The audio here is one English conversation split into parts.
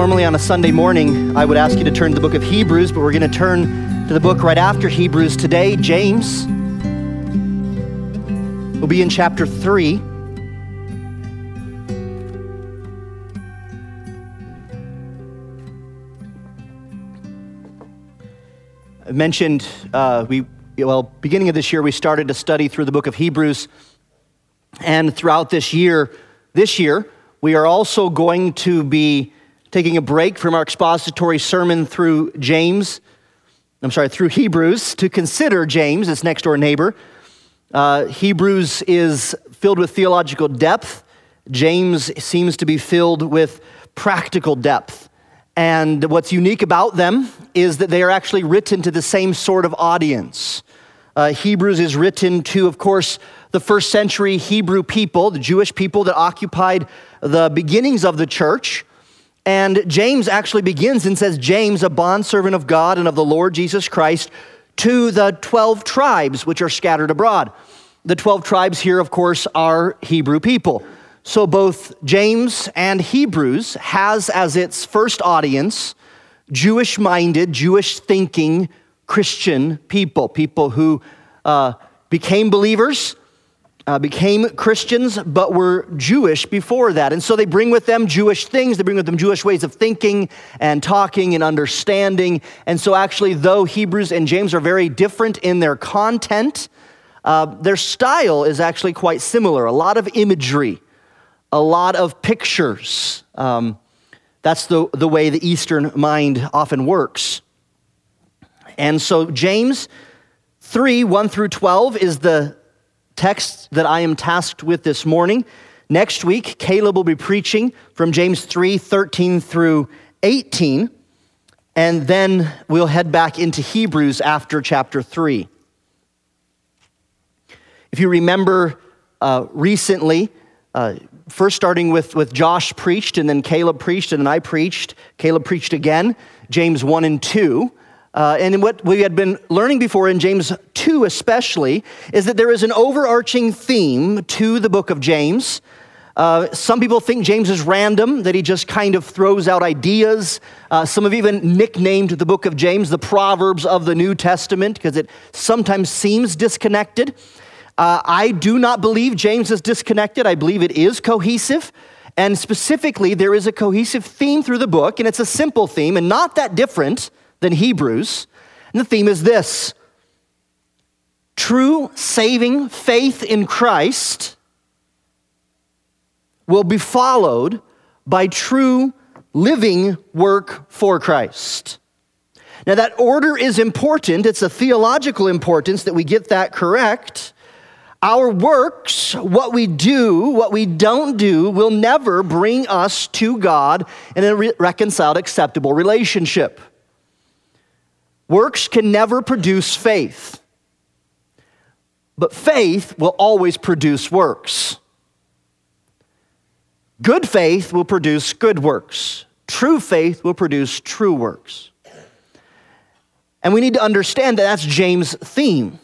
Normally on a Sunday morning, I would ask you to turn to the book of Hebrews, but we're going to turn to the book right after Hebrews today, James. We'll be in chapter 3. I mentioned, beginning of this year, we started to study through the book of Hebrews, and throughout this year, we are also going to be taking a break from our expository sermon through Hebrews, to consider James, its next door neighbor. Hebrews is filled with theological depth. James seems to be filled with practical depth. And what's unique about them is that they are actually written to the same sort of audience. Hebrews is written to, of course, the first century Hebrew people, the Jewish people that occupied the beginnings of the church. And James actually begins and says, James, a bondservant of God and of the Lord Jesus Christ, to the 12 tribes which are scattered abroad. The 12 tribes here, of course, are Hebrew people. So both James and Hebrews has as its first audience Jewish-minded, Jewish-thinking Christian people who became believers, became Christians, but were Jewish before that. And so they bring with them Jewish things, they bring with them Jewish ways of thinking and talking and understanding. And so actually, though Hebrews and James are very different in their content, their style is actually quite similar. A lot of imagery, a lot of pictures. That's the way the Eastern mind often works. And so James 3, 1 through 12 is the text that I am tasked with this morning. Next week, Caleb will be preaching from James 3, 13 through 18. And then we'll head back into Hebrews after chapter 3. If you remember recently, first starting with Josh preached, and then Caleb preached, and then I preached. Caleb preached again, James 1 and 2. And what we had been learning before in James 2 especially is that there is an overarching theme to the book of James. Some people think James is random, that he just kind of throws out ideas. Some have even nicknamed the book of James the Proverbs of the New Testament because it sometimes seems disconnected. I do not believe James is disconnected. I believe it is cohesive. And specifically, there is a cohesive theme through the book, and it's a simple theme and not that different than Hebrews. And the theme is this: true saving faith in Christ will be followed by true living work for Christ. Now that order is important. It's a theological importance that we get that correct. Our works, what we do, what we don't do, will never bring us to God in a reconciled, acceptable relationship. Works can never produce faith, but faith will always produce works. Good faith will produce good works. True faith will produce true works. And we need to understand that that's James' theme.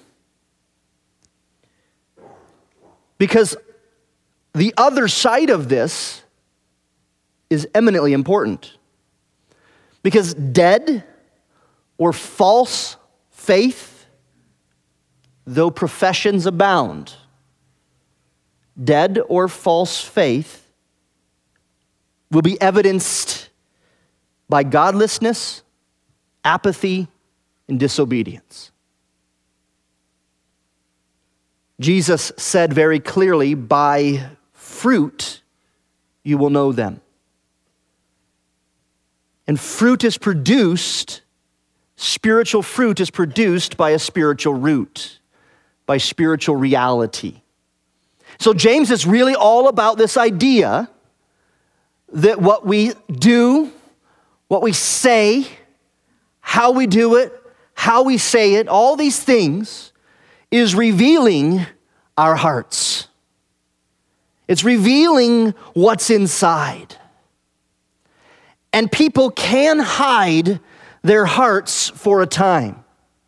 Because the other side of this is eminently important. Because dead or false faith, though professions abound, dead or false faith will be evidenced by godlessness, apathy, and disobedience. Jesus said very clearly, by fruit you will know them. And fruit is produced, spiritual fruit is produced by a spiritual root, by spiritual reality. So James is really all about this idea that what we do, what we say, how we do it, how we say it, all these things is revealing our hearts. It's revealing what's inside. And people can hide their hearts for a time.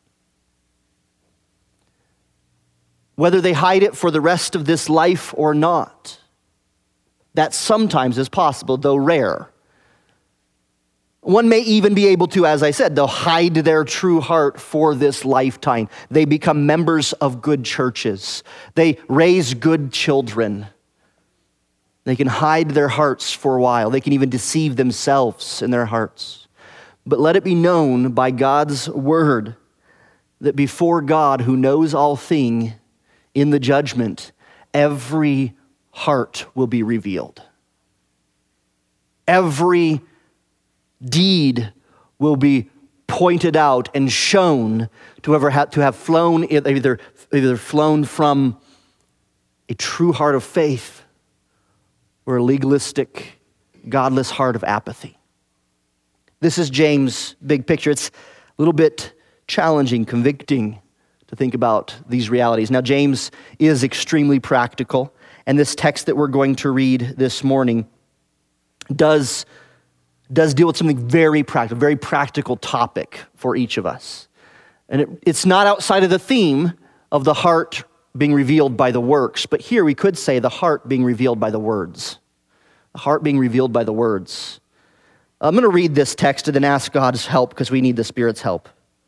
Whether they hide it for the rest of this life or not, that sometimes is possible, though rare. One may even be able to, as I said, they'll hide their true heart for this lifetime. They become members of good churches. They raise good children. They can hide their hearts for a while. They can even deceive themselves in their hearts. But let it be known by God's word that before God, who knows all things, in the judgment, every heart will be revealed. Every deed will be pointed out and shown to have flown, either flown from a true heart of faith or a legalistic, godless heart of apathy. This is James' big picture. It's a little bit challenging, convicting to think about these realities. Now, James is extremely practical, and this text that we're going to read this morning does deal with something very practical topic for each of us. And it's not outside of the theme of the heart being revealed by the works, but here we could say the heart being revealed by the words. The heart being revealed by the words. I'm going to read this text and then ask God's help because we need the Spirit's help.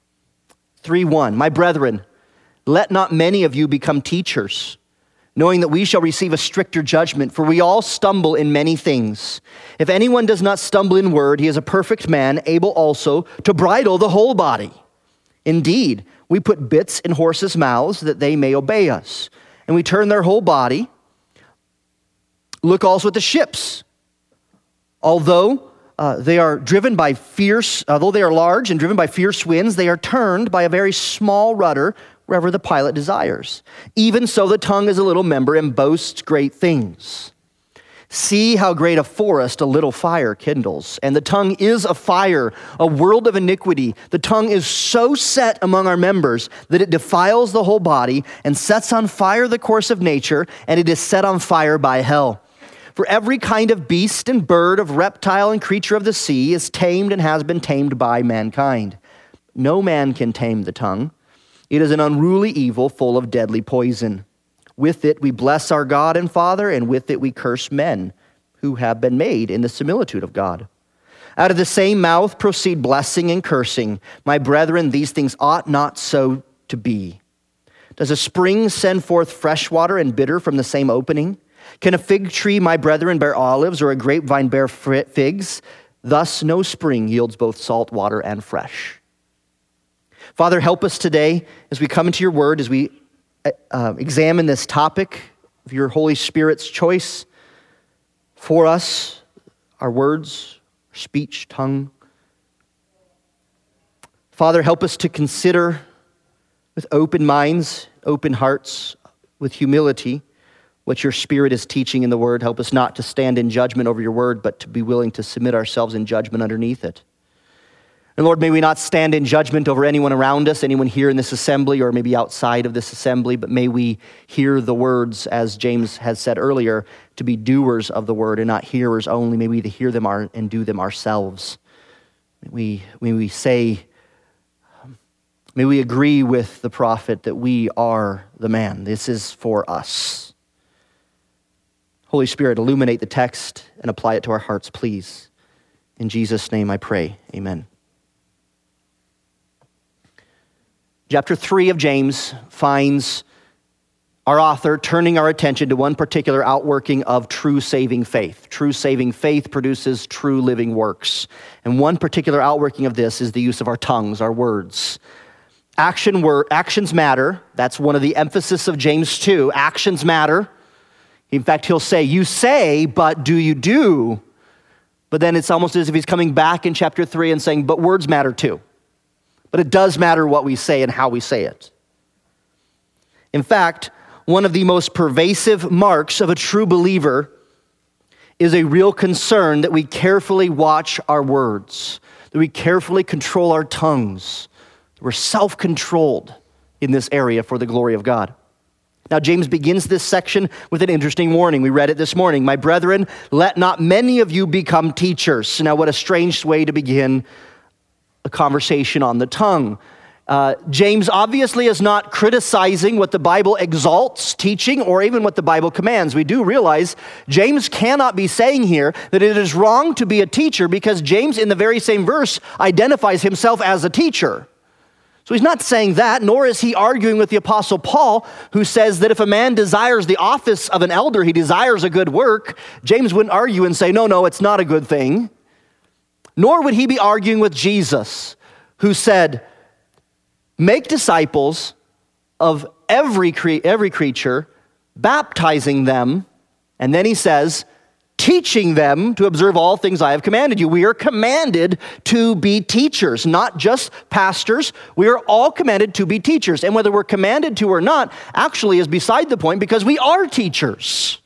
3:1, my brethren, let not many of you become teachers, knowing that we shall receive a stricter judgment, for we all stumble in many things. If anyone does not stumble in word, he is a perfect man, able also to bridle the whole body. Indeed, we put bits in horses' mouths that they may obey us, and we turn their whole body. Look also at the ships. Although they are large and driven by fierce winds, they are turned by a very small rudder wherever the pilot desires. Even so, the tongue is a little member and boasts great things. See how great a forest a little fire kindles. And the tongue is a fire, a world of iniquity. The tongue is so set among our members that it defiles the whole body and sets on fire the course of nature, and it is set on fire by hell. For every kind of beast and bird, of reptile and creature of the sea is tamed and has been tamed by mankind. No man can tame the tongue. It is an unruly evil full of deadly poison. With it we bless our God and Father, and with it we curse men who have been made in the similitude of God. Out of the same mouth proceed blessing and cursing. My brethren, these things ought not so to be. Does a spring send forth fresh water and bitter from the same opening? Can a fig tree, my brethren, bear olives, or a grapevine bear figs? Thus no spring yields both salt water and fresh. Father, help us today as we come into your word, as we examine this topic of your Holy Spirit's choice for us, our words, our speech, tongue. Father, help us to consider with open minds, open hearts, with humility, what your Spirit is teaching in the word. Help us not to stand in judgment over your word, but to be willing to submit ourselves in judgment underneath it. And Lord, may we not stand in judgment over anyone around us, anyone here in this assembly or maybe outside of this assembly, but may we hear the words, as James has said earlier, to be doers of the word and not hearers only. May we hear them and do them ourselves. May we agree with the prophet that we are the man. This is for us. Holy Spirit, illuminate the text and apply it to our hearts, please. In Jesus' name I pray, amen. Chapter 3 of James finds our author turning our attention to one particular outworking of true saving faith. True saving faith produces true living works. And one particular outworking of this is the use of our tongues, our words. Actions matter. That's one of the emphasis of James 2. Actions matter. In fact, he'll say, you say, but do you do? But then it's almost as if he's coming back in chapter 3 and saying, but words matter too. But it does matter what we say and how we say it. In fact, one of the most pervasive marks of a true believer is a real concern that we carefully watch our words, that we carefully control our tongues, that we're self-controlled in this area for the glory of God. Now, James begins this section with an interesting warning. We read it this morning. My brethren, let not many of you become teachers. Now, what a strange way to begin a conversation on the tongue. James obviously is not criticizing what the Bible exalts teaching or even what the Bible commands. We do realize James cannot be saying here that it is wrong to be a teacher, because James in the very same verse identifies himself as a teacher. So he's not saying that, nor is he arguing with the Apostle Paul, who says that if a man desires the office of an elder, he desires a good work. James wouldn't argue and say, no, it's not a good thing. Nor would he be arguing with Jesus, who said, make disciples of every creature, baptizing them, and then he says, teaching them to observe all things I have commanded you. We are commanded to be teachers, not just pastors. We are all commanded to be teachers. And whether we're commanded to or not actually is beside the point, because we are teachers.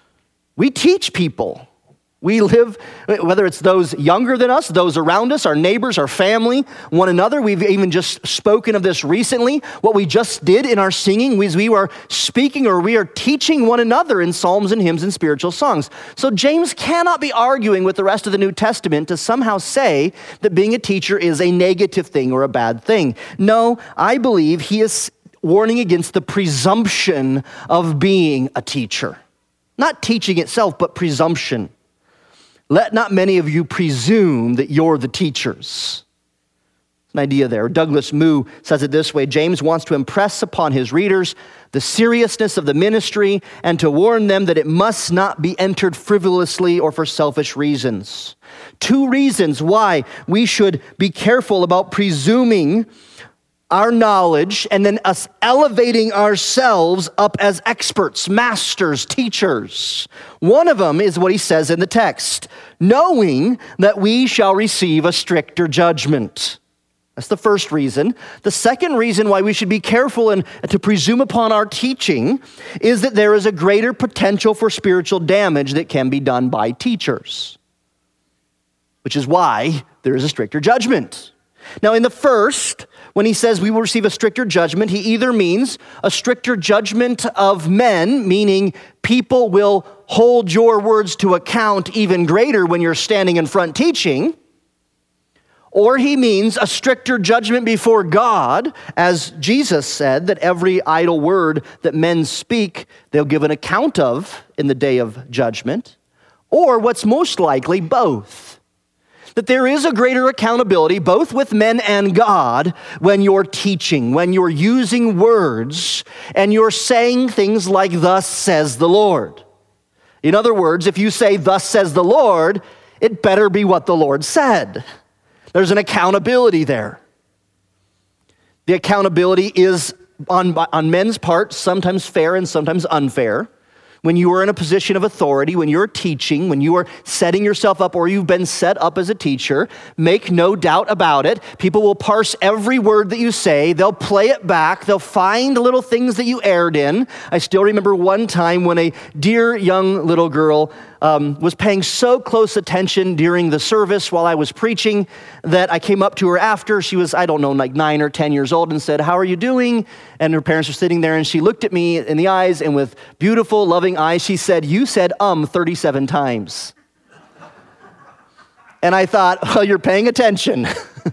We teach people. We live, whether it's those younger than us, those around us, our neighbors, our family, one another. We've even just spoken of this recently. What we just did in our singing was we were speaking, or we are teaching one another in psalms and hymns and spiritual songs. So James cannot be arguing with the rest of the New Testament to somehow say that being a teacher is a negative thing or a bad thing. No, I believe he is warning against the presumption of being a teacher. Not teaching itself, but presumption. Let not many of you presume that you're the teachers. An idea there. Douglas Moo says it this way: James wants to impress upon his readers the seriousness of the ministry and to warn them that it must not be entered frivolously or for selfish reasons. 2 reasons why we should be careful about presuming our knowledge and then us elevating ourselves up as experts, masters, teachers. One of them is what he says in the text, knowing that we shall receive a stricter judgment. That's the first reason. The second reason why we should be careful and to presume upon our teaching is that there is a greater potential for spiritual damage that can be done by teachers, which is why there is a stricter judgment. Now, in the first, when he says we will receive a stricter judgment, he either means a stricter judgment of men, meaning people will hold your words to account even greater when you're standing in front teaching, or he means a stricter judgment before God, as Jesus said that every idle word that men speak, they'll give an account of in the day of judgment, or what's most likely, both. That there is a greater accountability, both with men and God, when you're teaching, when you're using words, and you're saying things like, thus says the Lord. In other words, if you say, thus says the Lord, it better be what the Lord said. There's an accountability there. The accountability is on men's part, sometimes fair and sometimes unfair. When you are in a position of authority, when you're teaching, when you are setting yourself up or you've been set up as a teacher, make no doubt about it. People will parse every word that you say. They'll play it back. They'll find little things that you erred in. I still remember one time when a dear young little girl was paying so close attention during the service while I was preaching that I came up to her after. She was, 9 or 10 years old, and said, "How are you doing?" And her parents were sitting there, and she looked at me in the eyes, and with beautiful, loving eyes, she said, "You said 37 times." And I thought, well, you're paying attention.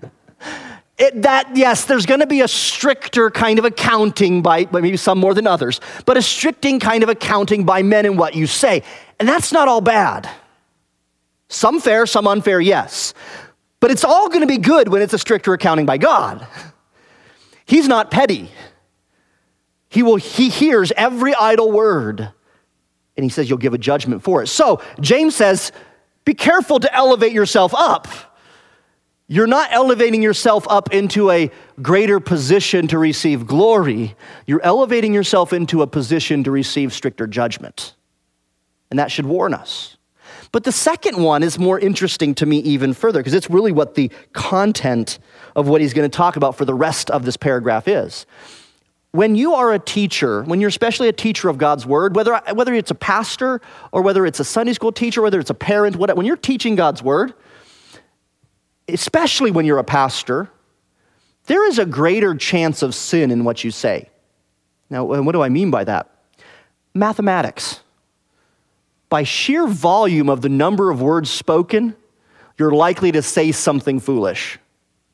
Yes, there's going to be a stricter kind of accounting by maybe some more than others, but a stricting kind of accounting by men in what you say. And that's not all bad. Some fair, some unfair, yes. But it's all going to be good when it's a stricter accounting by God. He's not petty. He hears every idle word, and he says you'll give a judgment for it. So James says, be careful to elevate yourself up. You're not elevating yourself up into a greater position to receive glory. You're elevating yourself into a position to receive stricter judgment. And that should warn us. But the second one is more interesting to me even further, because it's really what the content of what he's going to talk about for the rest of this paragraph is. When you are a teacher, when you're especially a teacher of God's word, whether it's a pastor or whether it's a Sunday school teacher, whether it's a parent, when you're teaching God's word, especially when you're a pastor, there is a greater chance of sin in what you say. Now, what do I mean by that? Mathematics. By sheer volume of the number of words spoken, you're likely to say something foolish.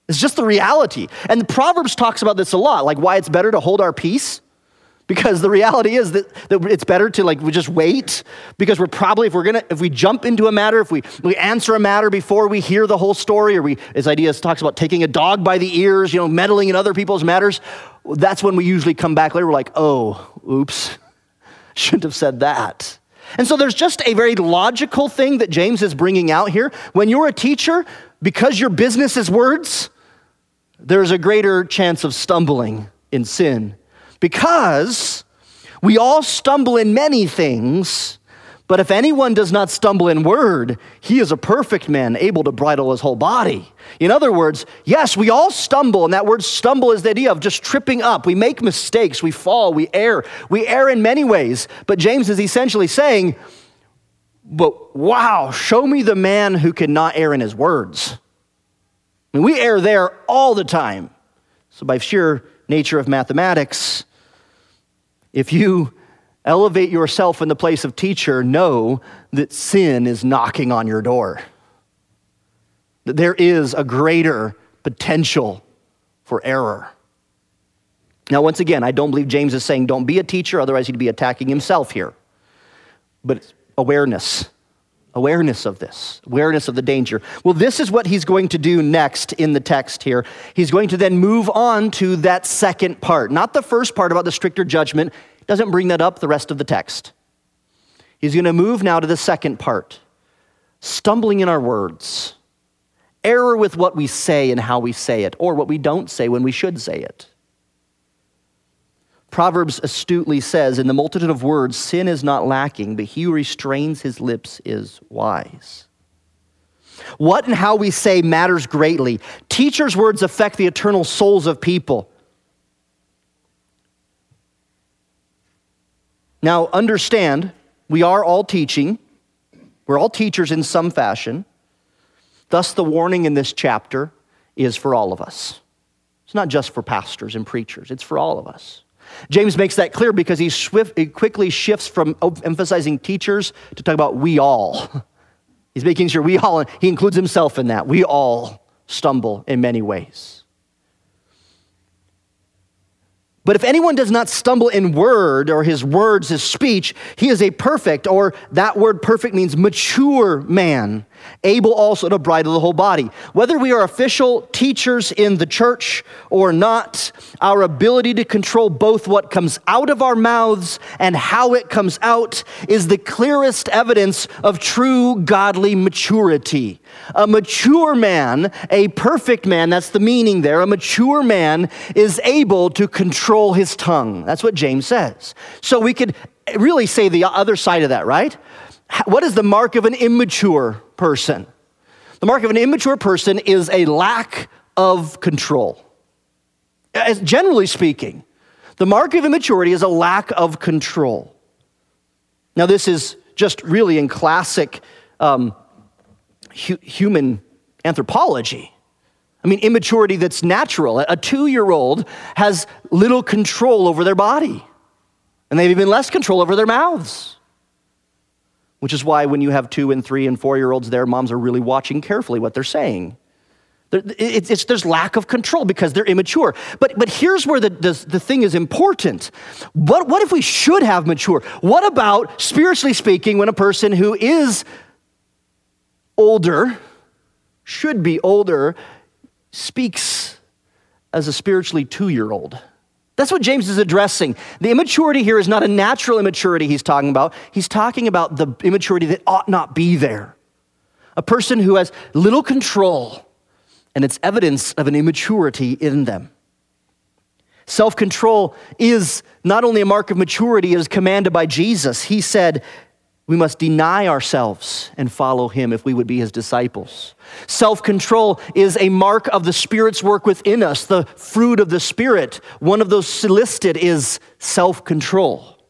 It's just the reality. And the Proverbs talks about this a lot, like why it's better to hold our peace. Because the reality is that it's better to we just wait, because if we jump into a matter, if we answer a matter before we hear the whole story, or his idea talks about taking a dog by the ears, meddling in other people's matters, that's when we usually come back later. We're like, oh, oops, shouldn't have said that. And so there's just a very logical thing that James is bringing out here. When you're a teacher, because your business is words, there's a greater chance of stumbling in sin. Because we all stumble in many things, but if anyone does not stumble in word, he is a perfect man, able to bridle his whole body. In other words, yes, we all stumble, and that word stumble is the idea of just tripping up. We make mistakes, we fall, we err. We err in many ways, but James is essentially saying, but wow, show me the man who cannot err in his words. I mean, we err there all the time. So by sheer nature of mathematics, if you elevate yourself in the place of teacher, know that sin is knocking on your door. That there is a greater potential for error. Now, once again, I don't believe James is saying don't be a teacher, otherwise he'd be attacking himself here. But it's awareness of this, awareness of the danger. Well, this is what he's going to do next in the text here. He's going to then move on to that second part, not the first part about the stricter judgment. He doesn't bring that up the rest of the text. He's going to move now to the second part, stumbling in our words, error with what we say and how we say it, or what we don't say when we should say it. Proverbs astutely says, in the multitude of words, sin is not lacking, but he who restrains his lips is wise. What and how we say matters greatly. Teachers' words affect the eternal souls of people. Now, understand, we are all teaching. We're all teachers in some fashion. Thus, the warning in this chapter is for all of us. It's not just for pastors and preachers. It's for all of us. James makes that clear because he quickly shifts from emphasizing teachers to talk about we all. He's making sure we all, he includes himself in that. We all stumble in many ways. But if anyone does not stumble in word, or his words, his speech, he is a perfect, or that word perfect means mature man, able also to bridle the whole body. Whether we are official teachers in the church or not, our ability to control both what comes out of our mouths and how it comes out is the clearest evidence of true godly maturity. A mature man, a perfect man, that's the meaning there, a mature man is able to control his tongue. That's what James says. So we could really say the other side of that, right? What is the mark of an immature person? The mark of an immature person is a lack of control. As generally speaking, the mark of immaturity is a lack of control. Now, this is just really in classic human anthropology. I mean, immaturity that's natural. A 2-year-old has little control over their body, and they have even less control over their mouths. Which is why when you have 2 and 3 and 4-year-olds there, moms are really watching carefully what they're saying. There's lack of control because they're immature. But here's where the thing is important. What if we should have mature? What about, spiritually speaking, when a person who is older, should be older, speaks as a spiritually 2-year-old? That's what James is addressing. The immaturity here is not a natural immaturity he's talking about. He's talking about the immaturity that ought not be there. A person who has little control, and it's evidence of an immaturity in them. Self-control is not only a mark of maturity, it is commanded by Jesus. He said, we must deny ourselves and follow him if we would be his disciples. Self-control is a mark of the Spirit's work within us, the fruit of the Spirit. One of those listed is self-control.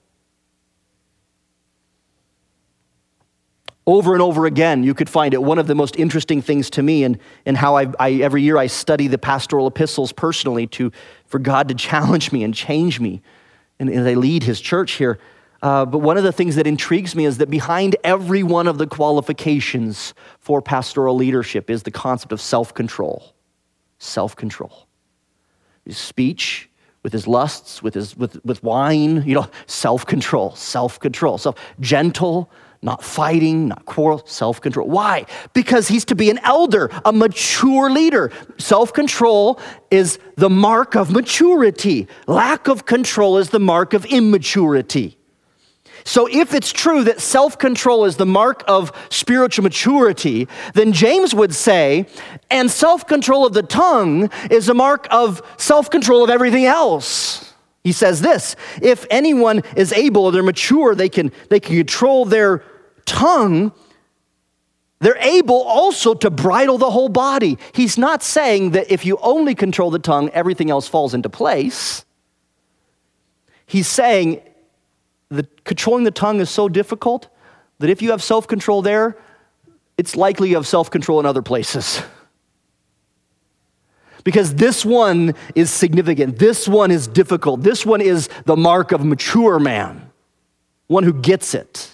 Over and over again, you could find it. One of the most interesting things to me, and how I every year I study the pastoral epistles personally for God to challenge me and change me, and as I lead his church here. But one of the things that intrigues me is that behind every one of the qualifications for pastoral leadership is the concept of self-control. self-control. His speech, with his lusts, with wine, self-control. Gentle, not fighting, not quarrel, self-control. Why? Because he's to be an elder, a mature leader. Self-control is the mark of maturity. Lack of control is the mark of immaturity. So if it's true that self-control is the mark of spiritual maturity, then James would say, and self-control of the tongue is a mark of self-control of everything else. He says this, if anyone is able, they're mature, they can control their tongue, they're able also to bridle the whole body. He's not saying that if you only control the tongue, everything else falls into place. He's saying that controlling the tongue is so difficult that if you have self-control there, it's likely you have self-control in other places. Because this one is significant. This one is difficult. This one is the mark of a mature man, one who gets it.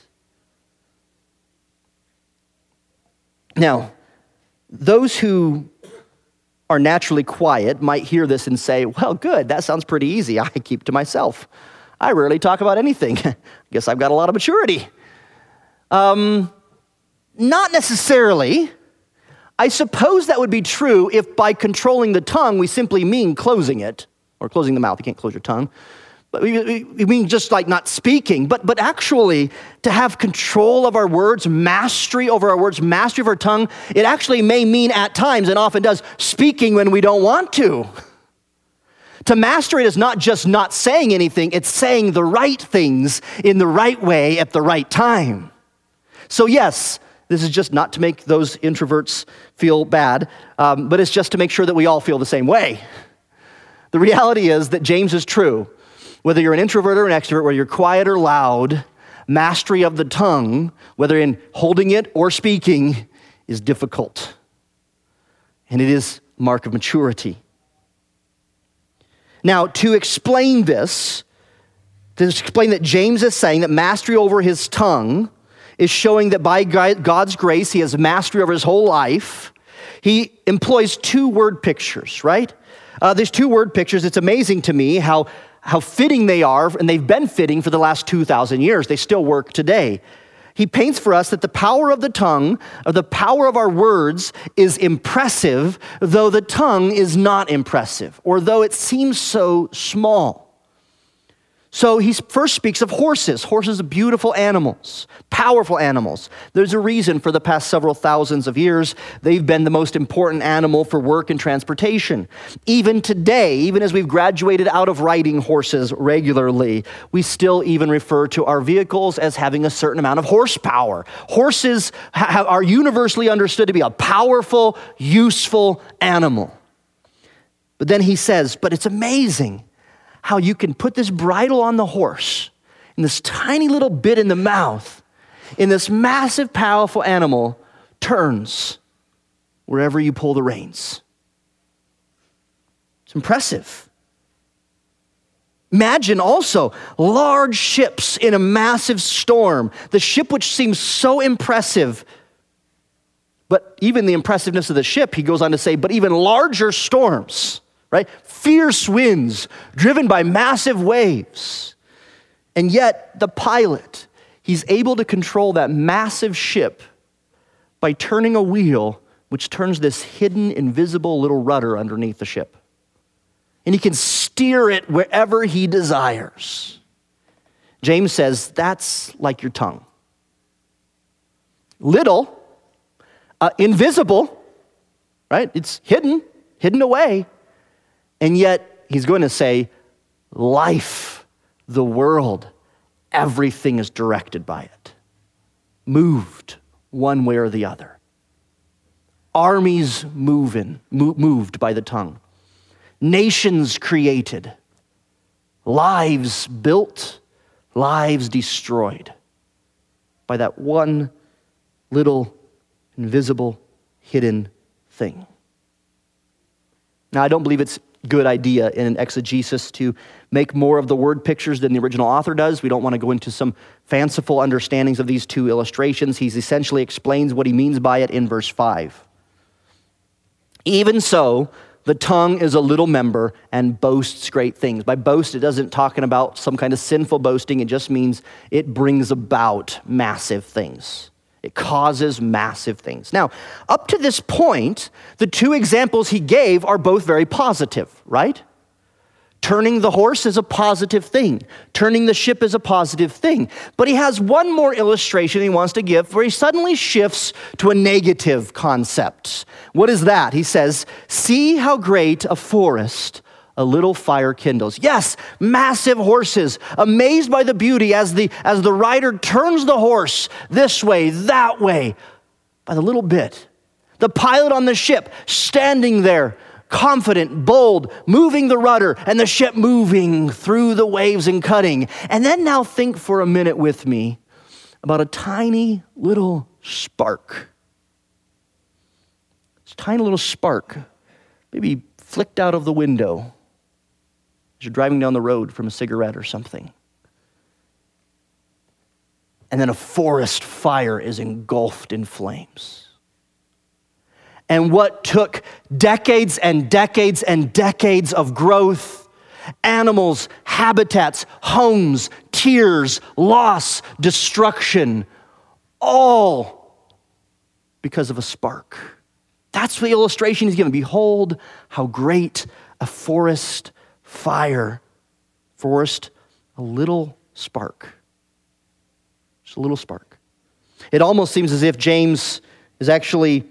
Now, those who are naturally quiet might hear this and say, well, good, that sounds pretty easy. I keep to myself. I rarely talk about anything. Guess I've got a lot of maturity. Not necessarily. I suppose that would be true if by controlling the tongue, we simply mean closing it, or closing the mouth. You can't close your tongue. But we mean just like not speaking. But actually, to have control of our words, mastery over our words, mastery of our tongue, it actually may mean at times, and often does, speaking when we don't want to. To master it is not just not saying anything, it's saying the right things in the right way at the right time. So yes, this is just not to make those introverts feel bad, but it's just to make sure that we all feel the same way. The reality is that James is true. Whether you're an introvert or an extrovert, whether you're quiet or loud, mastery of the tongue, whether in holding it or speaking, is difficult. And it is a mark of maturity. Now, to explain this, to explain that James is saying that mastery over his tongue is showing that by God's grace, he has mastery over his whole life, he employs two word pictures, right? These two word pictures, it's amazing to me how fitting they are, and they've been fitting for the last 2,000 years. They still work today. He paints for us that the power of the tongue, or the power of our words, is impressive, though the tongue is not impressive, or though it seems so small. So he first speaks of horses. Horses are beautiful animals, powerful animals. There's a reason for the past several thousands of years, they've been the most important animal for work and transportation. Even today, even as we've graduated out of riding horses regularly, we still even refer to our vehicles as having a certain amount of horsepower. Horses are universally understood to be a powerful, useful animal. But then he says, but it's amazing how you can put this bridle on the horse and this tiny little bit in the mouth, and this massive, powerful animal turns wherever you pull the reins. It's impressive. Imagine also large ships in a massive storm. The ship which seems so impressive, but even the impressiveness of the ship, he goes on to say, but even larger storms, right? Fierce winds driven by massive waves. And yet the pilot, he's able to control that massive ship by turning a wheel which turns this hidden, invisible little rudder underneath the ship. And he can steer it wherever he desires. James says that's like your tongue. Little, invisible, right? It's hidden away. And yet, he's going to say, life, the world, everything is directed by it. Moved one way or the other. Armies moved by the tongue. Nations created. Lives built, lives destroyed by that one little invisible hidden thing. Now, I don't believe it's good idea in an exegesis to make more of the word pictures than the original author does. We don't want to go into some fanciful understandings of these two illustrations. He essentially explains what he means by it in verse 5. Even so, the tongue is a little member and boasts great things. By boast, it doesn't talking about some kind of sinful boasting. It just means it brings about massive things. It causes massive things. Now, up to this point, the two examples he gave are both very positive, right? Turning the horse is a positive thing. Turning the ship is a positive thing. But he has one more illustration he wants to give where he suddenly shifts to a negative concept. What is that? He says, see how great a forest a little fire kindles. Yes, massive horses, amazed by the beauty as the rider turns the horse this way, that way, by the little bit. The pilot on the ship standing there, confident, bold, moving the rudder, and the ship moving through the waves and cutting. And then now think for a minute with me about a tiny little spark. It's a tiny little spark, maybe flicked out of the window as you're driving down the road from a cigarette or something. And then a forest fire is engulfed in flames. And what took decades and decades and decades of growth, animals, habitats, homes, tears, loss, destruction, all because of a spark. That's the illustration he's given. Behold how great a forest fire. Forest, a little spark. Just a little spark. It almost seems as if James is actually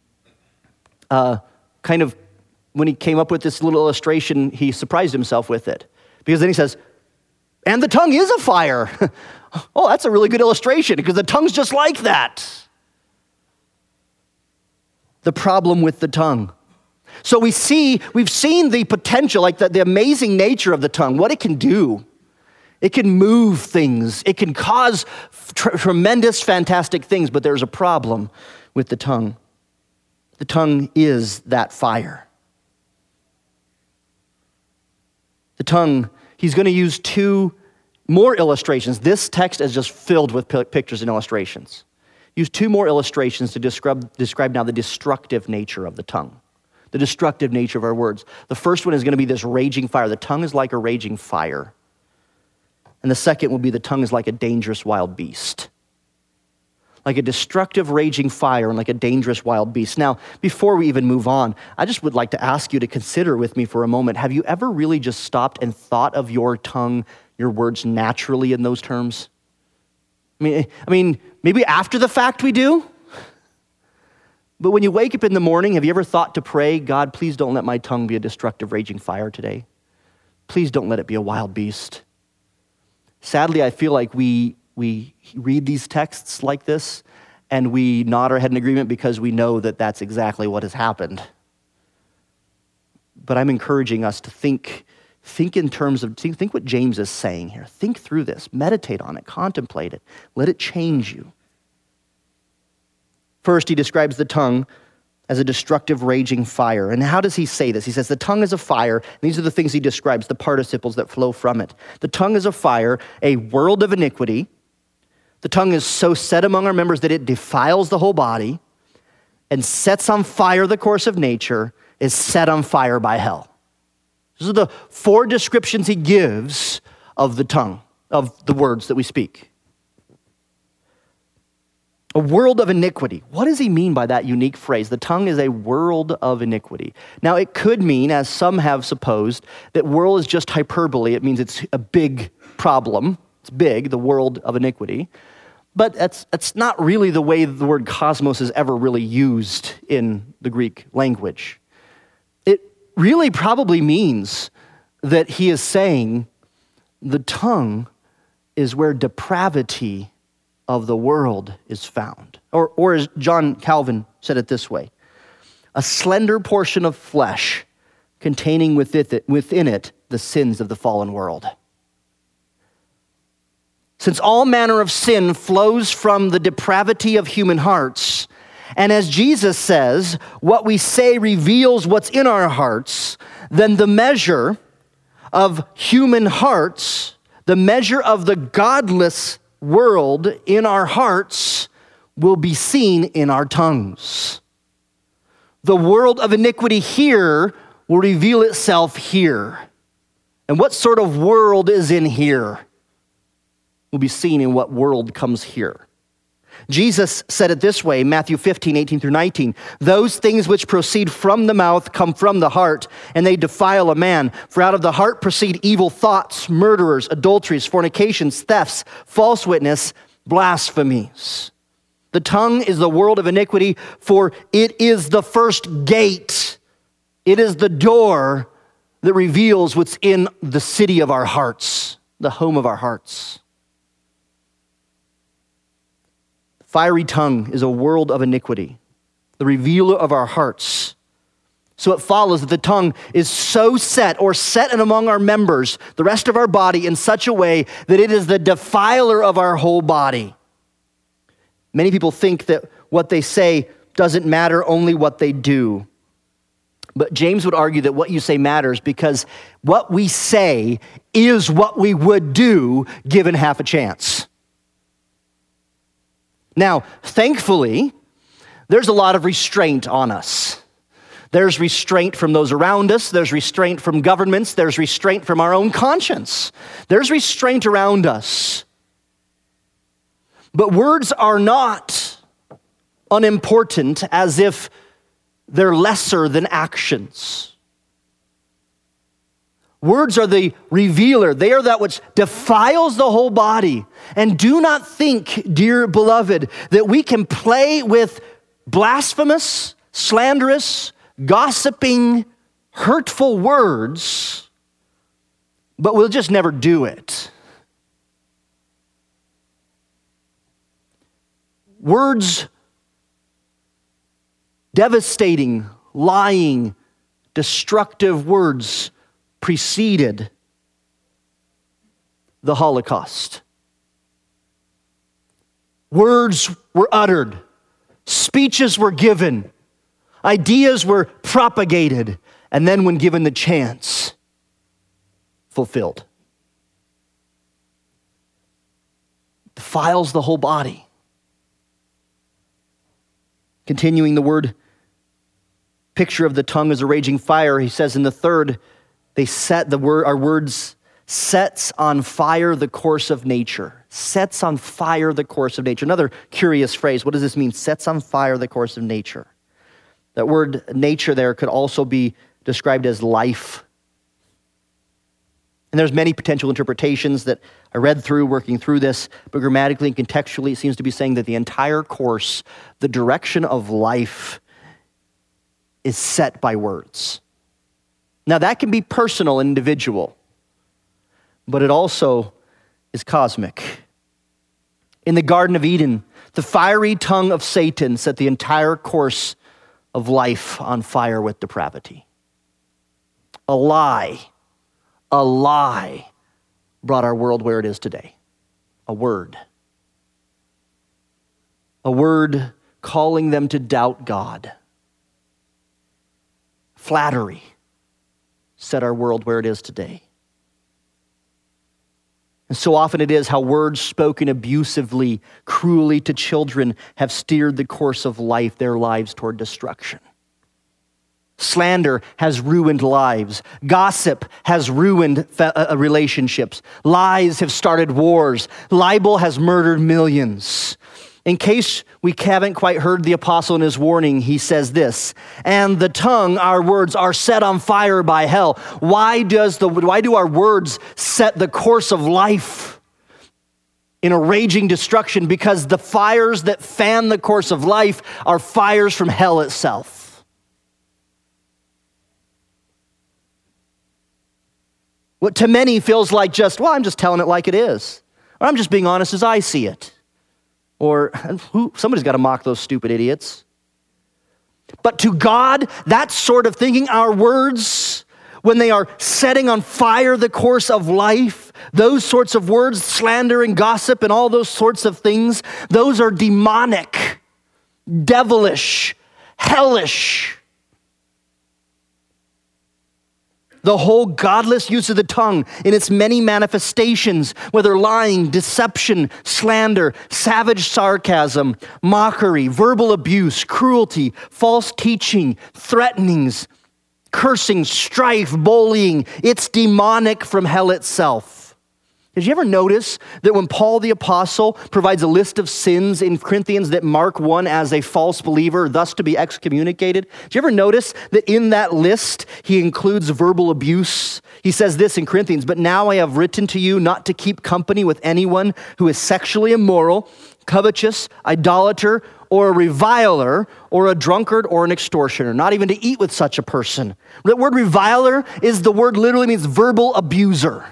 kind of, when he came up with this little illustration, he surprised himself with it. Because then he says, and the tongue is a fire. Oh, that's a really good illustration because the tongue's just like that. The problem with the tongue. So we've seen the potential, like the amazing nature of the tongue, what it can do. It can move things. It can cause tremendous, fantastic things, but there's a problem with the tongue. The tongue is that fire. The tongue, he's going to use two more illustrations. This text is just filled with pictures and illustrations. Use two more illustrations to describe now the destructive nature of the tongue, the destructive nature of our words. The first one is going to be this raging fire. The tongue is like a raging fire. And the second will be the tongue is like a dangerous wild beast. Like a destructive raging fire and like a dangerous wild beast. Now, before we even move on, I just would like to ask you to consider with me for a moment, have you ever really just stopped and thought of your tongue, your words naturally in those terms? I mean, maybe after the fact we do, but when you wake up in the morning, have you ever thought to pray, God, please don't let my tongue be a destructive raging fire today. Please don't let it be a wild beast. Sadly, I feel like we read these texts like this and we nod our head in agreement because we know that that's exactly what has happened. But I'm encouraging us to think in terms of, think what James is saying here. Think through this, meditate on it, contemplate it, let it change you. First, he describes the tongue as a destructive, raging fire. And how does he say this? He says the tongue is a fire, and these are the things he describes, the participles that flow from it. The tongue is a fire, a world of iniquity. The tongue is so set among our members that it defiles the whole body and sets on fire the course of nature, is set on fire by hell. These are the four descriptions he gives of the tongue, of the words that we speak. A world of iniquity. What does he mean by that unique phrase? The tongue is a world of iniquity. Now, it could mean, as some have supposed, that world is just hyperbole. It means it's a big problem. It's big, the world of iniquity. But that's not really the way the word cosmos is ever really used in the Greek language. It really probably means that he is saying the tongue is where depravity of the world is found. Or as John Calvin said it this way, a slender portion of flesh containing within it the sins of the fallen world. Since all manner of sin flows from the depravity of human hearts, and as Jesus says, what we say reveals what's in our hearts, then the measure of human hearts, the measure of the godless world in our hearts will be seen in our tongues. The world of iniquity here will reveal itself here. And what sort of world is in here will be seen in what world comes here. Jesus said it this way, Matthew 15, 18 through 19. Those things which proceed from the mouth come from the heart, and they defile a man. For out of the heart proceed evil thoughts, murderers, adulteries, fornications, thefts, false witness, blasphemies. The tongue is the world of iniquity, for it is the first gate. It is the door that reveals what's in the city of our hearts, the home of our hearts. Fiery tongue is a world of iniquity, the revealer of our hearts. So it follows that the tongue is so set in among our members, the rest of our body, in such a way that it is the defiler of our whole body. Many people think that what they say doesn't matter, only what they do. But James would argue that what you say matters because what we say is what we would do given half a chance. Now, thankfully, there's a lot of restraint on us. There's restraint from those around us. There's restraint from governments. There's restraint from our own conscience. There's restraint around us. But words are not unimportant as if they're lesser than actions. Words are the revealer. They are that which defiles the whole body. And do not think, dear beloved, that we can play with blasphemous, slanderous, gossiping, hurtful words, but we'll just never do it. Words, devastating, lying, destructive words preceded the Holocaust. Words were uttered, speeches were given, ideas were propagated, and then when given the chance, fulfilled. Defiles the whole body. Continuing the word picture of the tongue as a raging fire, he says in the third, our words sets on fire the course of nature. Sets on fire the course of nature. Another curious phrase. What does this mean? Sets on fire the course of nature. That word nature there could also be described as life. And there's many potential interpretations that I read through working through this, but grammatically and contextually it seems to be saying that the entire course, the direction of life, is set by words. Now that can be personal and individual, but it also is cosmic. In the Garden of Eden, the fiery tongue of Satan set the entire course of life on fire with depravity. A lie brought our world where it is today. A word calling them to doubt God. Flattery set our world where it is today. And so often it is how words spoken abusively, cruelly to children have steered the course of life, their lives toward destruction. Slander has ruined lives. Gossip has ruined relationships. Lies have started wars. Libel has murdered millions. In case we haven't quite heard the apostle in his warning, he says this, and the tongue, our words, are set on fire by hell. Why do our words set the course of life in a raging destruction? Because the fires that fan the course of life are fires from hell itself. What to many feels like I'm just telling it like it is. Or I'm just being honest as I see it. Or somebody's got to mock those stupid idiots. But to God, that sort of thinking, our words, when they are setting on fire the course of life, those sorts of words, slander and gossip and all those sorts of things, those are demonic, devilish, hellish. The whole godless use of the tongue in its many manifestations, whether lying, deception, slander, savage sarcasm, mockery, verbal abuse, cruelty, false teaching, threatenings, cursing, strife, bullying. It's demonic from hell itself. Did you ever notice that when Paul the Apostle provides a list of sins in Corinthians that mark one as a false believer, thus to be excommunicated? Did you ever notice that in that list he includes verbal abuse? He says this in Corinthians, "But now I have written to you not to keep company with anyone who is sexually immoral, covetous, idolater, or a reviler, or a drunkard, or an extortioner, not even to eat with such a person." The word reviler is the word literally means verbal abuser.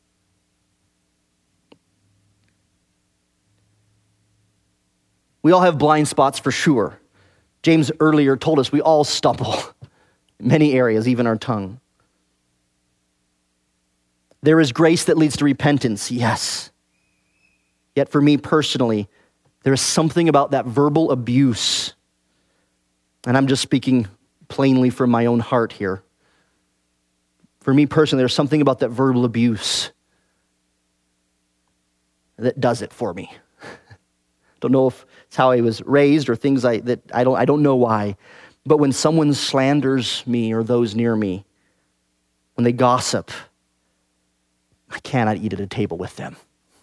We all have blind spots for sure. James earlier told us we all stumble in many areas, even our tongue. There is grace that leads to repentance, yes. Yet for me personally, there is something about that verbal abuse, and I'm just speaking plainly from my own heart here. For me personally, there's something about that verbal abuse that does it for me. Don't know if it's how I was raised or things I don't know why. But when someone slanders me or those near me, when they gossip, I cannot eat at a table with them.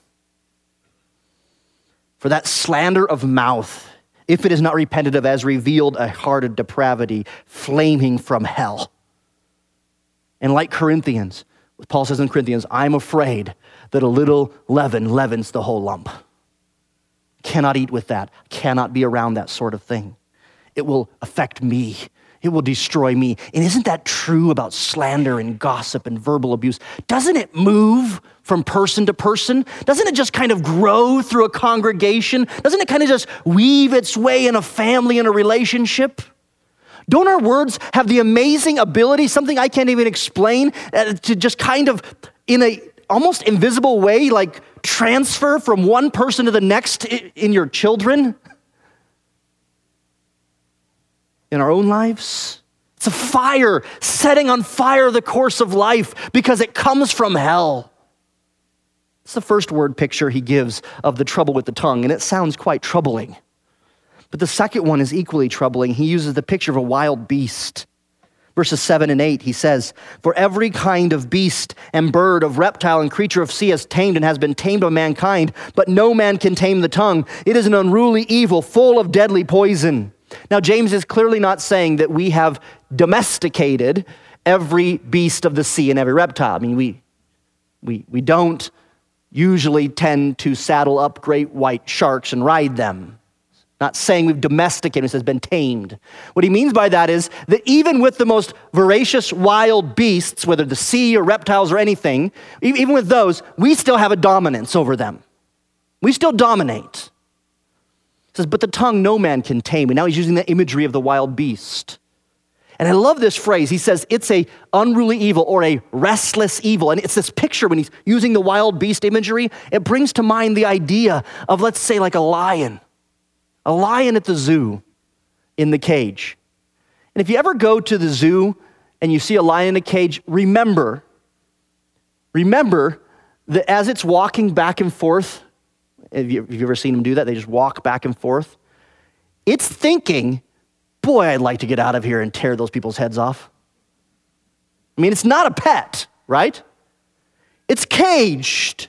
For that slander of mouth, if it is not repented of, has revealed a heart of depravity, flaming from hell. And like Corinthians, Paul says in Corinthians, I'm afraid that a little leaven leavens the whole lump. Cannot eat with that. Cannot be around that sort of thing. It will affect me. It will destroy me. And isn't that true about slander and gossip and verbal abuse? Doesn't it move from person to person? Doesn't it just kind of grow through a congregation? Doesn't it kind of just weave its way in a family and a relationship? Don't our words have the amazing ability, something I can't even explain, to just kind of in a almost invisible way, like transfer from one person to the next in your children, in our own lives? It's a fire setting on fire the course of life because it comes from hell. It's the first word picture he gives of the trouble with the tongue, and it sounds quite troubling. But the second one is equally troubling. He uses the picture of a wild beast. Verses 7 and 8, he says, "For every kind of beast and bird, of reptile and creature of sea is tamed and has been tamed by mankind, but no man can tame the tongue. It is an unruly evil, full of deadly poison." Now, James is clearly not saying that we have domesticated every beast of the sea and every reptile. I mean, we don't usually tend to saddle up great white sharks and ride them. Not saying we've domesticated, it says been tamed. What he means by that is that even with the most voracious wild beasts, whether the sea or reptiles or anything, even with those, we still have a dominance over them. We still dominate. He says, but the tongue no man can tame. And now he's using the imagery of the wild beast. And I love this phrase. He says it's a unruly evil or a restless evil. And it's this picture when he's using the wild beast imagery, it brings to mind the idea of, let's say, like a lion. A lion at the zoo in the cage. And if you ever go to the zoo and you see a lion in a cage, remember that as it's walking back and forth, have you ever seen them do that? They just walk back and forth. It's thinking, boy, I'd like to get out of here and tear those people's heads off. I mean, it's not a pet, right? It's caged.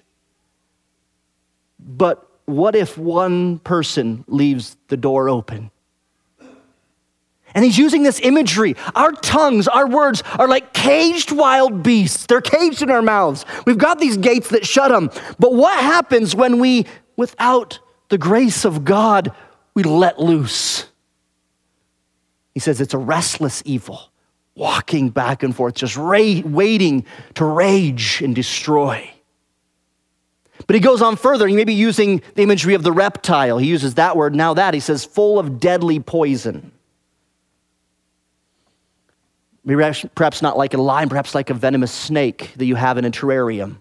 But what if one person leaves the door open? And he's using this imagery. Our tongues, our words are like caged wild beasts. They're caged in our mouths. We've got these gates that shut them. But what happens when we, without the grace of God, we let loose? He says it's a restless evil, walking back and forth, just waiting to rage and destroy. But he goes on further. He may be using the imagery of the reptile. He uses that word. Now that, he says, full of deadly poison. Maybe perhaps not like a lion, perhaps like a venomous snake that you have in a terrarium.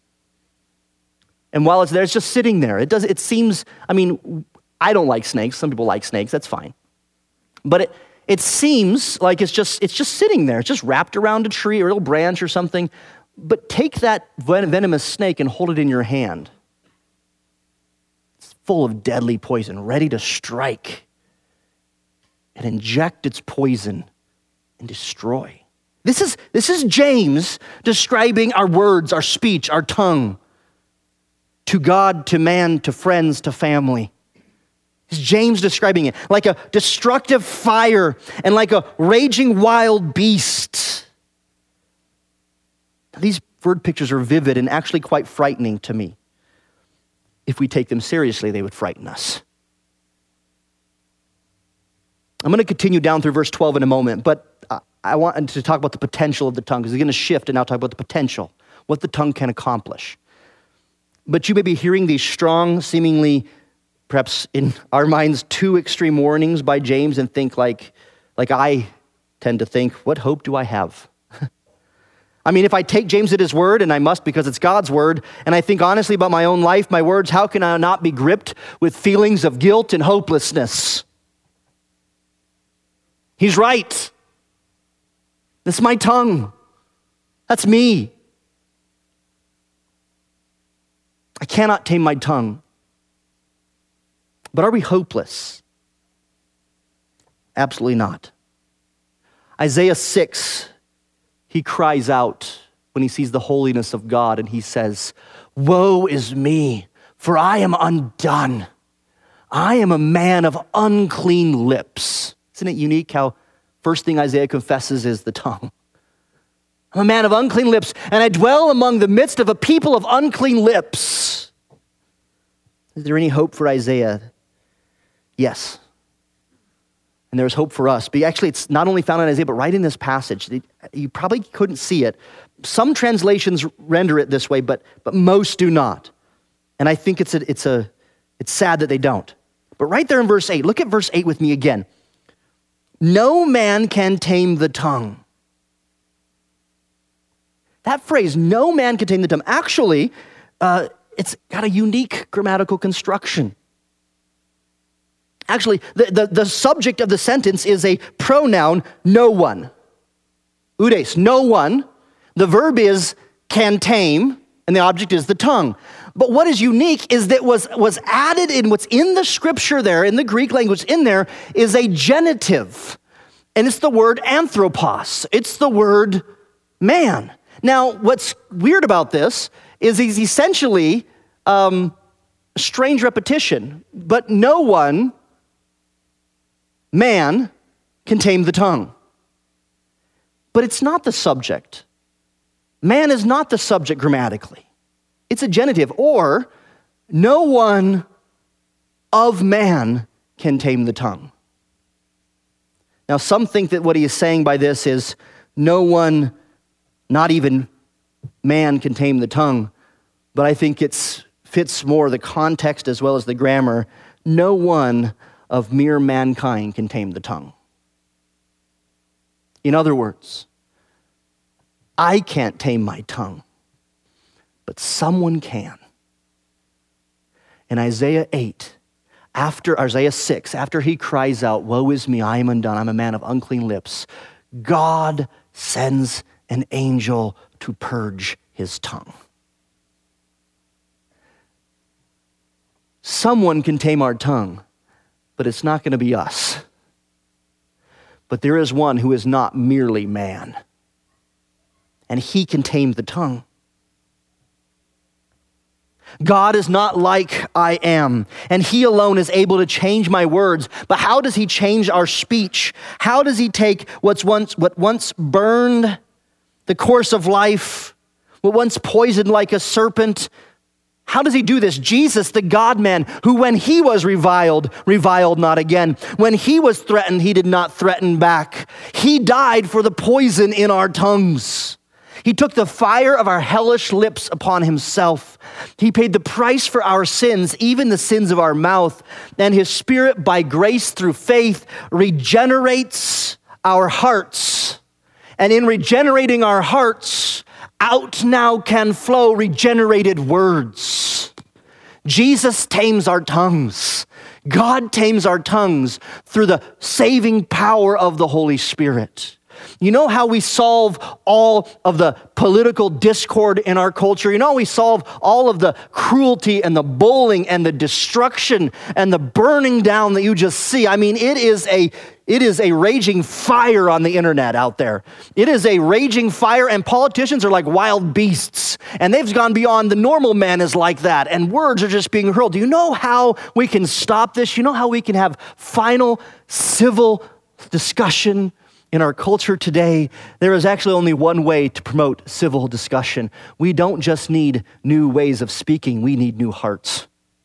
And while it's there, it's just sitting there. It seems, I mean, I don't like snakes. Some people like snakes. That's fine. But it seems like it's just sitting there. It's just wrapped around a tree or a little branch or something. But take that venomous snake and hold it in your hand. It's full of deadly poison, ready to strike and inject its poison and destroy. This is James describing our words, our speech, our tongue to God, to man, to friends, to family. It's James describing it like a destructive fire and like a raging wild beast. Now, these word pictures are vivid and actually quite frightening to me. If we take them seriously, they would frighten us. I'm going to continue down through verse 12 in a moment, but I want to talk about the potential of the tongue, because it's going to shift and now talk about the potential, what the tongue can accomplish. But you may be hearing these strong, seemingly, perhaps in our minds, too extreme warnings by James and think like I tend to think, what hope do I have? I mean, if I take James at his word, and I must because it's God's word, and I think honestly about my own life, my words, how can I not be gripped with feelings of guilt and hopelessness? He's right. That's my tongue. That's me. I cannot tame my tongue. But are we hopeless? Absolutely not. Isaiah 6, he cries out when he sees the holiness of God, and he says, "Woe is me, for I am undone. I am a man of unclean lips." Isn't it unique how first thing Isaiah confesses is the tongue? I'm a man of unclean lips, and I dwell among the midst of a people of unclean lips. Is there any hope for Isaiah? Yes. And there's hope for us. But actually, it's not only found in Isaiah, but right in this passage. You probably couldn't see it. Some translations render it this way, but most do not. And I think it's sad that they don't. But right there in verse 8, look at verse 8 with me again. No man can tame the tongue. That phrase, no man can tame the tongue, actually, it's got a unique grammatical construction. Actually, the subject of the sentence is a pronoun, no one. Oudes, no one. The verb is can tame, and the object is the tongue. But what is unique is that was added in what's in the scripture there, in the Greek language in there, is a genitive. And it's the word anthropos. It's the word man. Now, what's weird about this is he's essentially strange repetition, but no one, man, can tame the tongue. But it's not the subject. Man is not the subject grammatically. It's a genitive, or no one of man can tame the tongue. Now, some think that what he is saying by this is no one, not even man, can tame the tongue, but I think it fits more the context as well as the grammar. No one of mere mankind can tame the tongue. In other words, I can't tame my tongue, but someone can. In Isaiah 6, after he cries out, "Woe is me, I am undone, I'm a man of unclean lips," God sends an angel to purge his tongue. Someone can tame our tongue, but it's not going to be us. But there is one who is not merely man, and he can tame the tongue. God is not like I am, and he alone is able to change my words. But how does he change our speech? How does he take what once burned the course of life, what once poisoned like a serpent? How does he do this? Jesus, the God-man, who when he was reviled not again. When he was threatened, he did not threaten back. He died for the poison in our tongues. He took the fire of our hellish lips upon himself. He paid the price for our sins, even the sins of our mouth. And his Spirit, by grace through faith, regenerates our hearts. And in regenerating our hearts, out now can flow regenerated words. Jesus tames our tongues. God tames our tongues through the saving power of the Holy Spirit. You know how we solve all of the political discord in our culture? You know how we solve all of the cruelty and the bullying and the destruction and the burning down that you just see? I mean, it is a raging fire on the internet out there. It is a raging fire, and politicians are like wild beasts, and they've gone beyond the normal man is like that, and words are just being hurled. Do you know how we can stop this? You know how we can have final civil discussion in our culture today? There is actually only one way to promote civil discussion. We don't just need new ways of speaking, we need new hearts.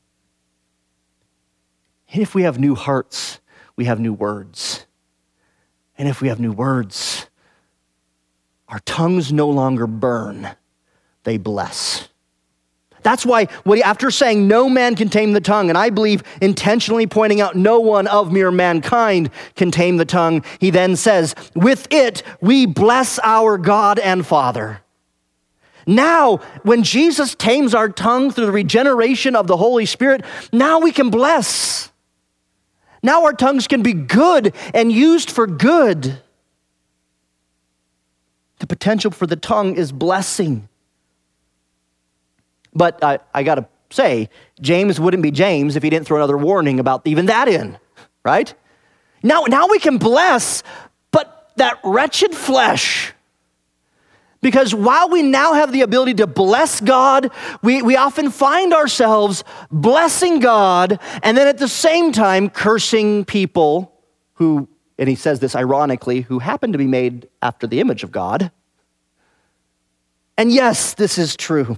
And if we have new hearts, we have new words. And if we have new words, our tongues no longer burn, they bless. That's why after saying no man can tame the tongue, and I believe intentionally pointing out no one of mere mankind can tame the tongue, he then says, with it we bless our God and Father. Now, when Jesus tames our tongue through the regeneration of the Holy Spirit, now we can bless. Now our tongues can be good and used for good. The potential for the tongue is blessing. But I got to say, James wouldn't be James if he didn't throw another warning about even that in, right? Now we can bless, but that wretched flesh. Because while we now have the ability to bless God, we often find ourselves blessing God and then at the same time cursing people who, and he says this ironically, who happen to be made after the image of God. And yes, this is true.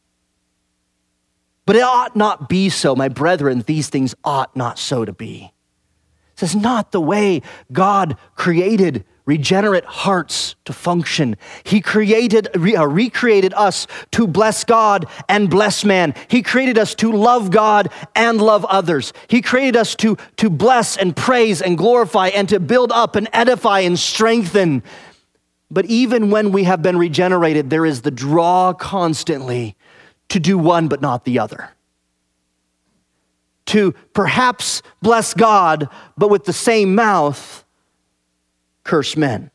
But it ought not be so, my brethren. These things ought not so to be. This is not the way God created regenerate hearts to function. He recreated us to bless God and bless man. He created us to love God and love others. He created us to bless and praise and glorify and to build up and edify and strengthen. But even when we have been regenerated, there is the draw constantly to do one but not the other. To perhaps bless God, but with the same mouth, curse men.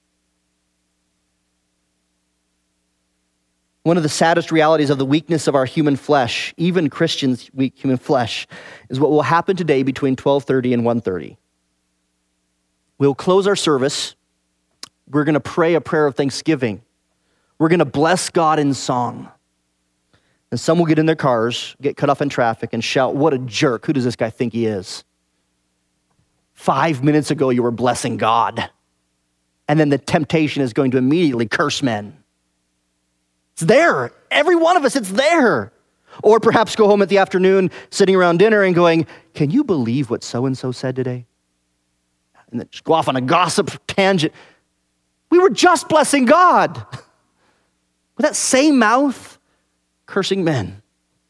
One of the saddest realities of the weakness of our human flesh, even Christians' weak human flesh, is what will happen today between 12:30 and 1:30. We'll close our service. We're going to pray a prayer of thanksgiving. We're going to bless God in song. And some will get in their cars, get cut off in traffic, and shout, "What a jerk. Who does this guy think he is? 5 minutes ago, you were blessing God." And then the temptation is going to immediately curse men. It's there. Every one of us, it's there. Or perhaps go home at the afternoon, sitting around dinner and going, "Can you believe what so-and-so said today?" And then just go off on a gossip tangent. We were just blessing God. With that same mouth, cursing men.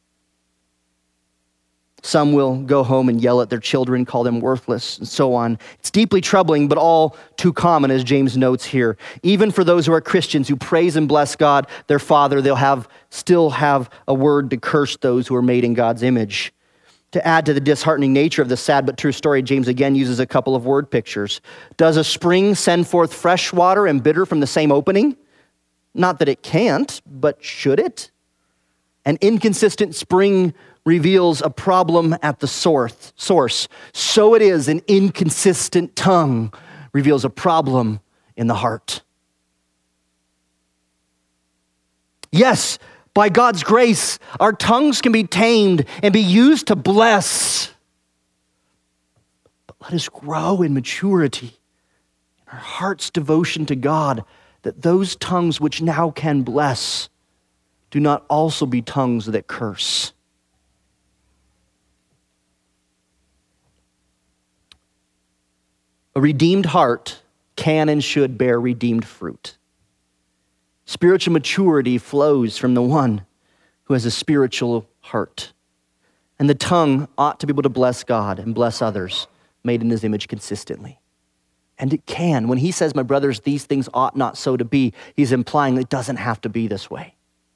Some will go home and yell at their children, call them worthless, and so on. It's deeply troubling, but all too common, as James notes here. Even for those who are Christians who praise and bless God, their Father, they'll still have a word to curse those who are made in God's image. To add to the disheartening nature of the sad but true story, James again uses a couple of word pictures. Does a spring send forth fresh water and bitter from the same opening? Not that it can't, but should it? An inconsistent spring reveals a problem at the source. So it is an inconsistent tongue reveals a problem in the heart. Yes, by God's grace, our tongues can be tamed and be used to bless. But let us grow in maturity, in our heart's devotion to God, that those tongues which now can bless do not also be tongues that curse. A redeemed heart can and should bear redeemed fruit. Spiritual maturity flows from the one who has a spiritual heart. And the tongue ought to be able to bless God and bless others made in his image consistently. And it can. When he says, "My brothers, these things ought not so to be," he's implying it doesn't have to be this way.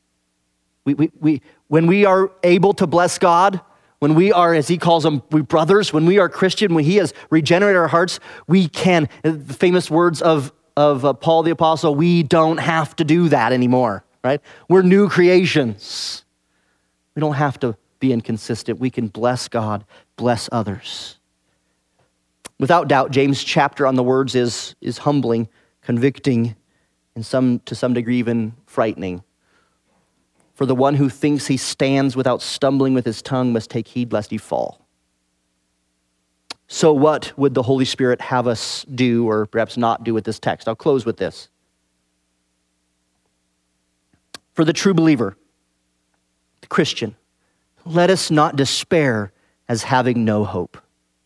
When we are able to bless God, when we are, as he calls them, we brothers, when we are Christian, when he has regenerated our hearts, we can, the famous words of of Paul the Apostle, we don't have to do that anymore, right? We're new creations. We don't have to be inconsistent. We can bless God, bless others. Without doubt, James' chapter on the words is humbling, convicting, and to some degree even frightening. For the one who thinks he stands without stumbling with his tongue must take heed lest he fall. So what would the Holy Spirit have us do, or perhaps not do, with this text? I'll close with this. For the true believer, the Christian, let us not despair as having no hope.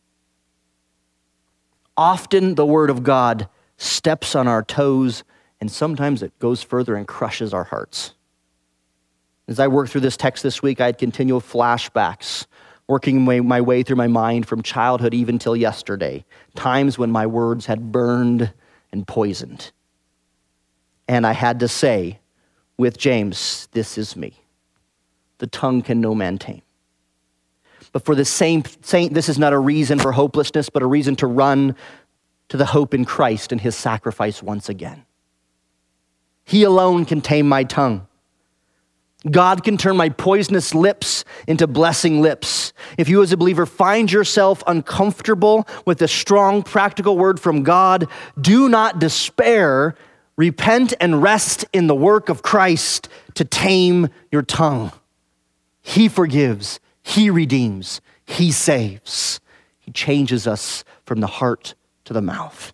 Often the Word of God steps on our toes, and sometimes it goes further and crushes our hearts. As I worked through this text this week, I had continual flashbacks, working my way through my mind from childhood even till yesterday, times when my words had burned and poisoned. And I had to say, with James, this is me. The tongue can no man tame. But for the same saint, this is not a reason for hopelessness, but a reason to run to the hope in Christ and his sacrifice once again. He alone can tame my tongue. God can turn my poisonous lips into blessing lips. If you as a believer find yourself uncomfortable with a strong practical word from God, do not despair. Repent and rest in the work of Christ to tame your tongue. He forgives, he redeems, he saves. He changes us from the heart to the mouth.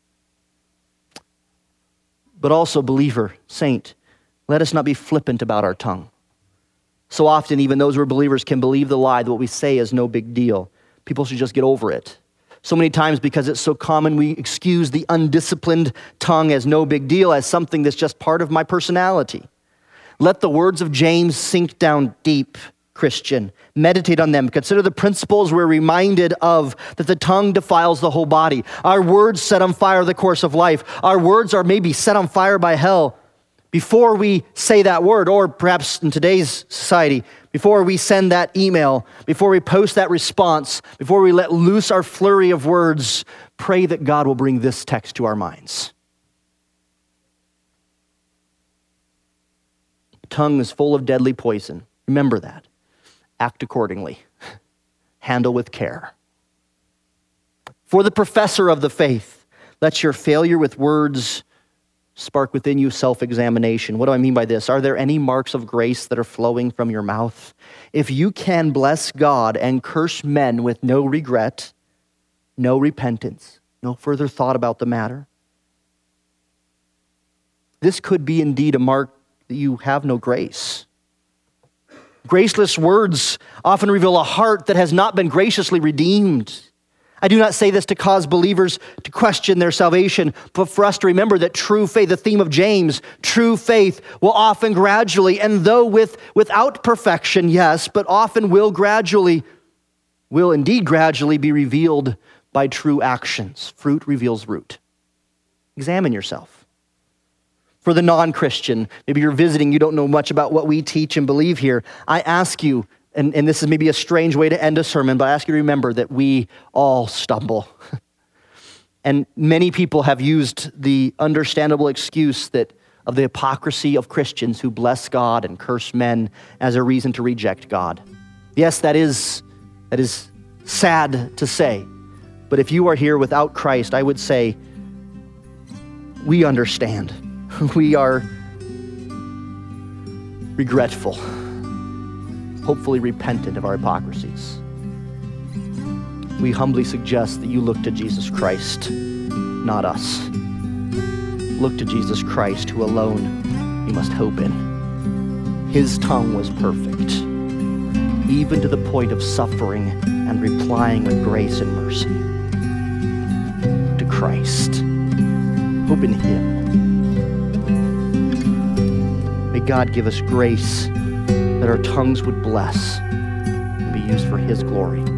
But also, believer, saint, let us not be flippant about our tongue. So often, even those who are believers can believe the lie that what we say is no big deal. People should just get over it. So many times, because it's so common, we excuse the undisciplined tongue as no big deal, as something that's just part of my personality. Let the words of James sink down deep, Christian. Meditate on them. Consider the principles we're reminded of, that the tongue defiles the whole body. Our words set on fire the course of life. Our words are maybe set on fire by hell. Before we say that word, or perhaps in today's society, before we send that email, before we post that response, before we let loose our flurry of words, pray that God will bring this text to our minds. The tongue is full of deadly poison. Remember that. Act accordingly. Handle with care. For the professor of the faith, let your failure with words spark within you self-examination. What do I mean by this? Are there any marks of grace that are flowing from your mouth? If you can bless God and curse men with no regret, no repentance, no further thought about the matter, this could be indeed a mark that you have no grace. Graceless words often reveal a heart that has not been graciously redeemed. I do not say this to cause believers to question their salvation, but for us to remember that true faith, the theme of James, true faith will often gradually, and though without perfection, yes, but often will indeed gradually be revealed by true actions. Fruit reveals root. Examine yourself. For the non-Christian, maybe you're visiting, you don't know much about what we teach and believe here. I ask you, and this is maybe a strange way to end a sermon, but I ask you to remember that we all stumble. And many people have used the understandable excuse of the hypocrisy of Christians who bless God and curse men as a reason to reject God. Yes, that is sad to say, but if you are here without Christ, I would say we understand. We are regretful, hopefully repentant of our hypocrisies. We humbly suggest that you look to Jesus Christ, not us. Look to Jesus Christ, who alone you must hope in. His tongue was perfect, even to the point of suffering and replying with grace and mercy. To Christ. Hope in Him. May God give us grace that our tongues would bless and be used for His glory.